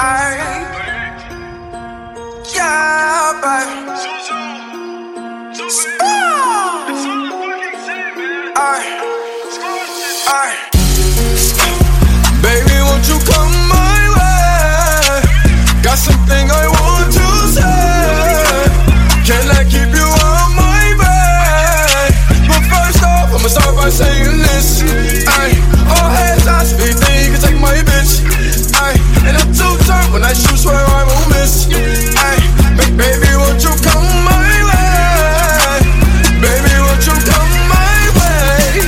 Baby, won't you come my way? Got something I want to say. Can I keep you on my way? But first off, I'ma start by saying this. All hands I speak, then you can take my bitch. And I'm too turned when I shoot, swear I won't miss. Baby, won't you come my way? Baby, won't you come my way?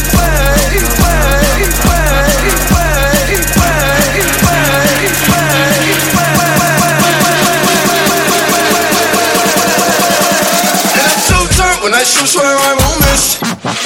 And I'm too turned when I shoot, swear I won't miss.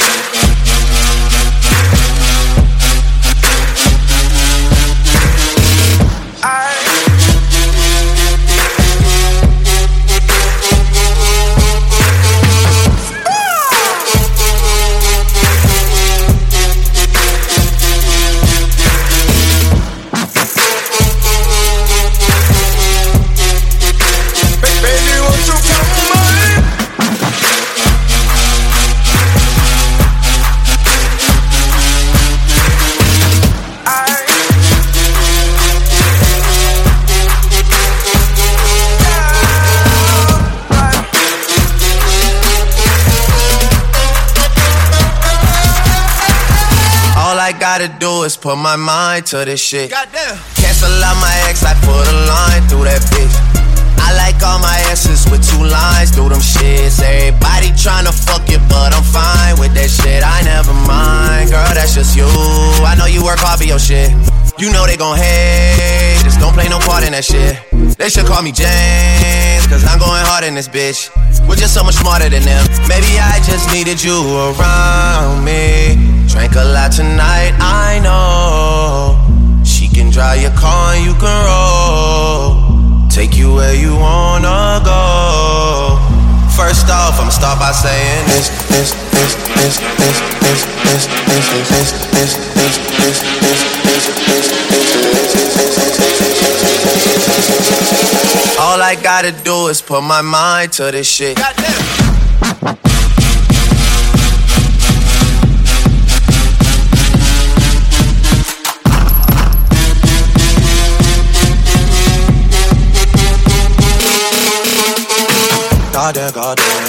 I gotta do is put my mind to this shit. Goddamn. Cancel out my ex, I put a line through that bitch. I like all my S's with 2 lines through them shits. Everybody tryna fuck you, but I'm fine with that shit. I never mind, girl, that's just you. I know you work hard for your shit. You know they gon' hate, just don't play no part in that shit. They should call me James, cause I'm going hard in this bitch. We're just so much smarter than them. Maybe I just needed you around me. Drank a lot tonight, I know. She can drive your car and you can roll. Take you where you wanna go. First off, I'ma start by saying this. All I gotta do is put my mind to this shit. Goddamn.